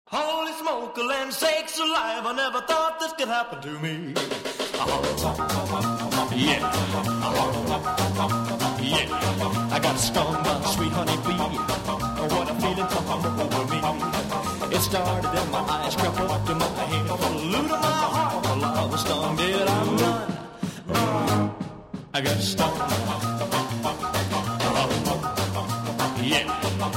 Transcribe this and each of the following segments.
Holy smoke, land sakes alive, I never thought this could happen to me. Yeah. Yeah. I got stung by a sweet honey bee. What a feeling come over me. It started in my eyes, crept up to my head, flew to my heart. Well, I was stung, did I run? I got stung. Yeah.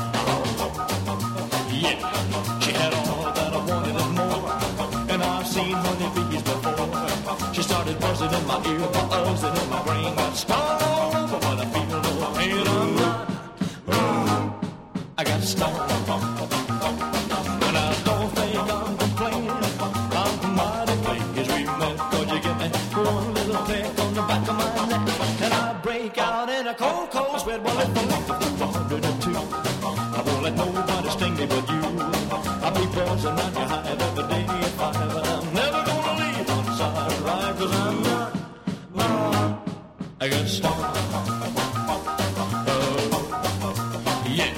Yeah. She had all that I wanted and more, and I've seen honeybees before. She started buzzing in my ear, buzzing in my brain, got stung all over, but I feel no pain. I'm not. I got stung, and I don't think I'm complaining. I'm mighty pleased we met, 'cause you give me one little peck on the back of my neck, and I break out in a cold, cold sweat. Well, if I like the 102, I won't let nobody sting me but you. I'll be buzzing on your hive every day at 5, and I'm never gonna leave on side right, 'cause I'm not. I got stung. Yeah.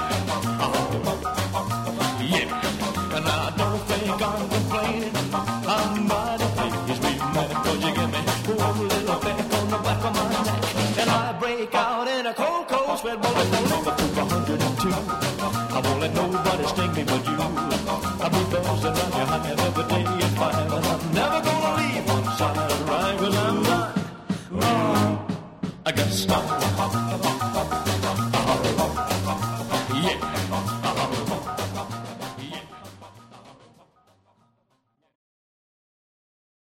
Yeah. And I don't think I'm complaining. I'm mighty pleased we met, 'cause you give me one little peck on the back of my neck, and I break out in a cold, cold sweat. Well, if I live up to 102, I won't let nobody sting me but you. I'll be buzzing on your hive every day at 5, and I'm never gonna leave one side right, 'cause I'm not. I got stung.